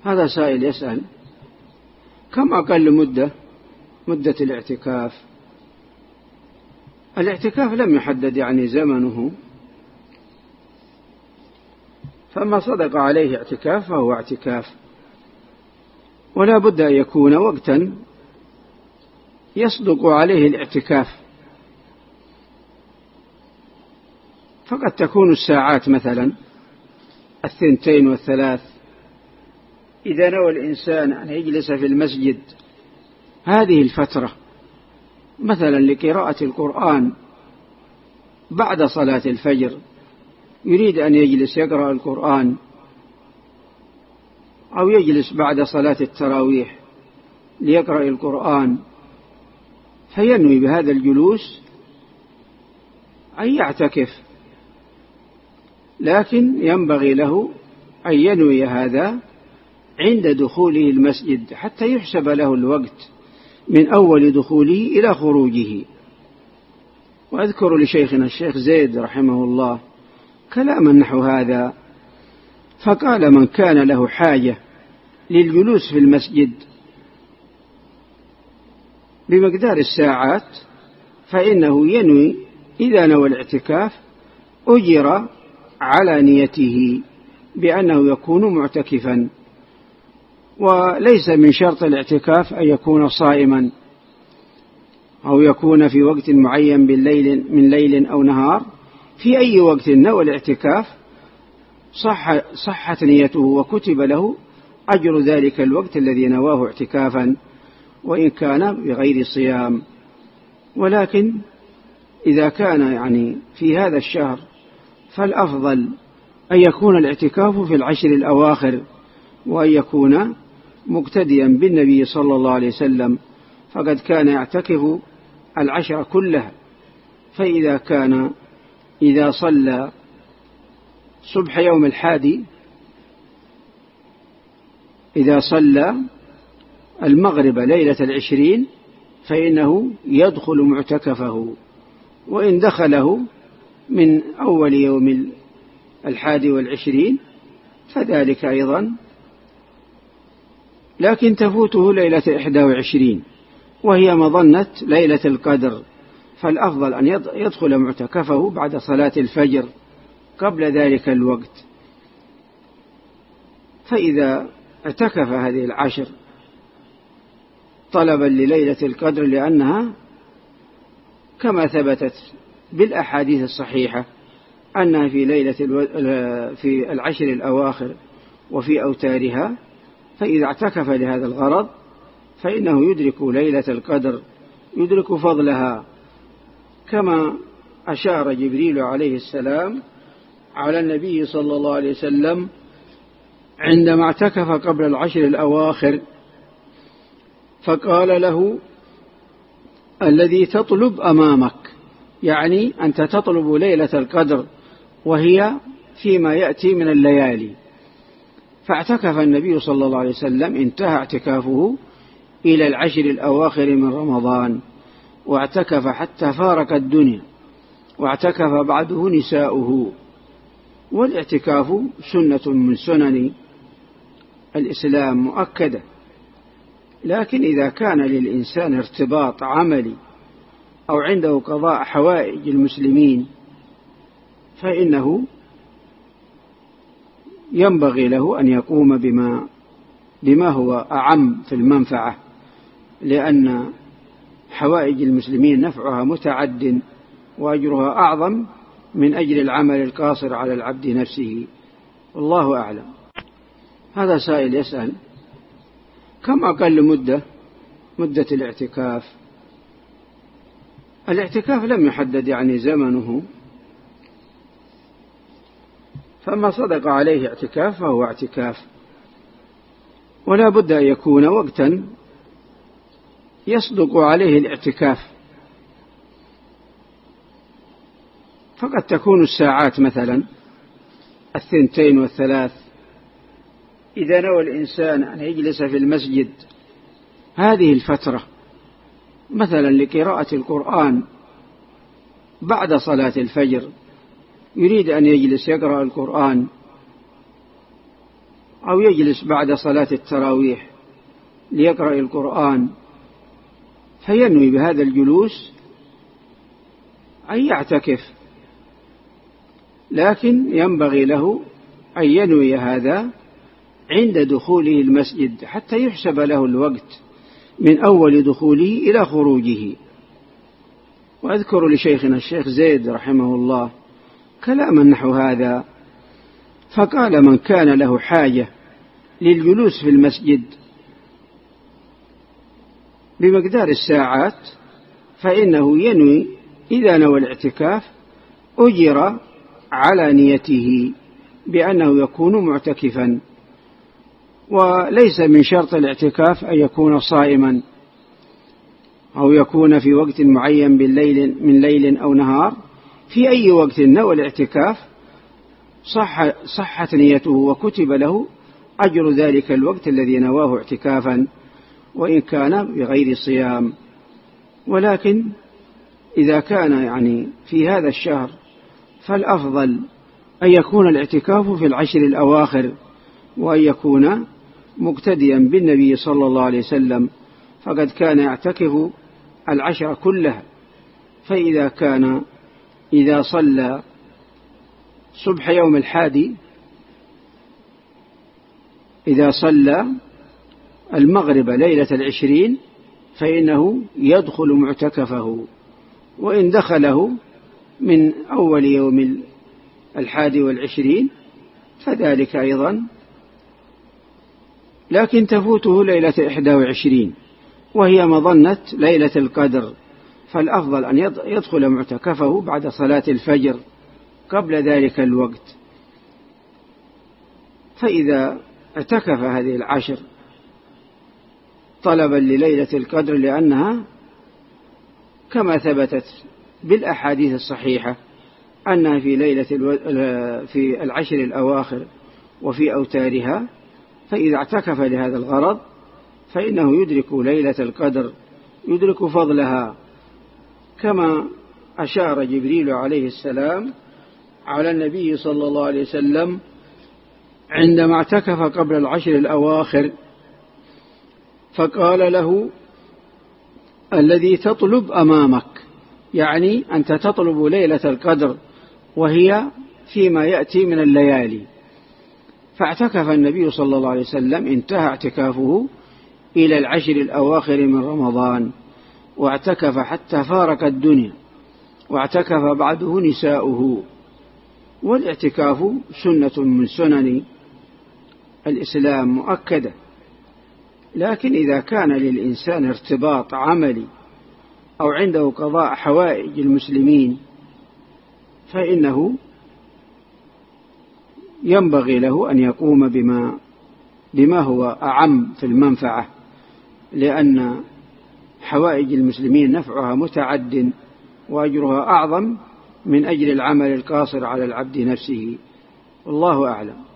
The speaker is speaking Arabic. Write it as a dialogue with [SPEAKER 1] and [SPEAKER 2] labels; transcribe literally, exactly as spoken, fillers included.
[SPEAKER 1] هذا سائل يسأل: كم أقل مدة مدة الاعتكاف؟ الاعتكاف لم يحدد يعني زمنه، فما صدق عليه اعتكاف فهو اعتكاف، ولا بد أن يكون وقتا يصدق عليه الاعتكاف، فقد تكون الساعات مثلا الثنتين والثلاث إذا نوى الإنسان أن يجلس في المسجد هذه الفترة مثلا لقراءة القرآن بعد صلاة الفجر، يريد أن يجلس يقرأ القرآن، أو يجلس بعد صلاة التراويح ليقرأ القرآن، فينوي بهذا الجلوس أن يعتكف، لكن ينبغي له أن ينوي هذا عند دخوله المسجد حتى يحسب له الوقت من أول دخوله إلى خروجه. وأذكر لشيخنا الشيخ زيد رحمه الله كلاما نحو هذا، فقال: من كان له حاجة للجلوس في المسجد بمقدار الساعات فإنه ينوي، إذا نوى الاعتكاف أجر على نيته بأنه يكون معتكفا. وليس من شرط الاعتكاف أن يكون صائما أو يكون في وقت معين بالليل من ليل أو نهار، في أي وقت نوى الاعتكاف صح صحت نيته وكتب له أجر ذلك الوقت الذي نواه اعتكافا، وإن كان بغير صيام. ولكن إذا كان يعني في هذا الشهر فالأفضل أن يكون الاعتكاف في العشر الأواخر، وأن يكون مقتديا بالنبي صلى الله عليه وسلم، فقد كان يعتكف العشر كلها. فإذا كان إذا صلى صبح يوم الحادي، إذا صلى المغرب ليلة العشرين فإنه يدخل معتكفه، وإن دخله من أول يوم الحادي والعشرين فذلك أيضا، لكن تفوته ليلة إحدى وعشرين وهي مظنة ليلة القدر، فالأفضل أن يدخل معتكفه بعد صلاة الفجر قبل ذلك الوقت. فإذا اعتكف هذه العشر طلبا لليلة القدر، لأنها كما ثبتت بالأحاديث الصحيحة أنها في ليلة في العشر الأواخر وفي أوتارها، فإذا اعتكف لهذا الغرض فإنه يدرك ليلة القدر، يدرك فضلها، كما أشار جبريل عليه السلام على النبي صلى الله عليه وسلم عندما اعتكف قبل العشر الأواخر، فقال له: الذي تطلب أمامك، يعني أنت تطلب ليلة القدر وهي فيما يأتي من الليالي. فاعتكف النبي صلى الله عليه وسلم، انتهى اعتكافه إلى العشر الأواخر من رمضان، واعتكف حتى فارق الدنيا، واعتكف بعده نساؤه. والاعتكاف سنة من سنن الإسلام مؤكدة، لكن إذا كان للإنسان ارتباط عملي أو عنده قضاء حوائج المسلمين فإنه ينبغي له أن يقوم بما بما هو أعم في المنفعة، لأن حوائج المسلمين نفعها متعد وأجرها أعظم من أجر العمل القاصر على العبد نفسه. والله أعلم. هذا سائل يسأل: كم أقل مدة مدة الاعتكاف؟ الاعتكاف لم يحدد يعني زمنه، فما صدق عليه اعتكاف فهو اعتكاف، ولا بد أن يكون وقتا يصدق عليه الاعتكاف، فقد تكون الساعات مثلا الثنتين والثلاث إذا نوى الإنسان أن يجلس في المسجد هذه الفترة مثلا لقراءة القرآن بعد صلاة الفجر، يريد أن يجلس يقرأ القرآن، أو يجلس بعد صلاة التراويح ليقرأ القرآن، فينوي بهذا الجلوس أن يعتكف، لكن ينبغي له أن ينوي هذا عند دخوله المسجد حتى يحسب له الوقت من أول دخوله إلى خروجه. وأذكر لشيخنا الشيخ زيد رحمه الله كلاما نحو هذا، فقال: من كان له حاجة للجلوس في المسجد بمقدار الساعات فإنه ينوي إذا نوى الاعتكاف أجر على نيته بأنه يكون معتكفا. وليس من شرط الاعتكاف أن يكون صائما أو يكون في وقت معين بالليل من ليل أو نهار، في أي وقت نوى الاعتكاف صح صحت نيته وكتب له أجر ذلك الوقت الذي نواه اعتكافا، وإن كان بغير صيام. ولكن إذا كان يعني في هذا الشهر فالأفضل أن يكون الاعتكاف في العشر الأواخر، وأن يكون مقتديا بالنبي صلى الله عليه وسلم، فقد كان يعتكف العشر كلها. فإذا كان إذا صلى صبح يوم الحادي، إذا صلى المغرب ليلة العشرين فإنه يدخل معتكفه، وإن دخله من أول يوم الحادي والعشرين فذلك أيضا، لكن تفوته ليلة إحدى وعشرين وهي مظنة ليلة القدر، فالأفضل أن يدخل معتكفه بعد صلاة الفجر قبل ذلك الوقت. فإذا اعتكف هذه العشر طلبا لليلة القدر، لأنها كما ثبتت بالأحاديث الصحيحة أنها في ليلة في العشر الأواخر وفي أوتارها، فإذا اعتكف لهذا الغرض فإنه يدرك ليلة القدر، يدرك فضلها، كما أشار جبريل عليه السلام على النبي صلى الله عليه وسلم عندما اعتكف قبل العشر الأواخر، فقال له: الذي تطلب أمامك، يعني أنت تطلب ليلة القدر وهي فيما يأتي من الليالي. فاعتكف النبي صلى الله عليه وسلم، انتهى اعتكافه إلى العشر الأواخر من رمضان، واعتكف حتى فارق الدنيا، واعتكف بعده نساؤه. والاعتكاف سنة من سنن الإسلام مؤكدة، لكن إذا كان للإنسان ارتباط عملي أو عنده قضاء حوائج المسلمين فإنه ينبغي له أن يقوم بما بما هو أعم في المنفعة، لأن حوائج المسلمين نفعها متعد وأجرها أعظم من أجر العمل القاصر على العبد نفسه. والله أعلم.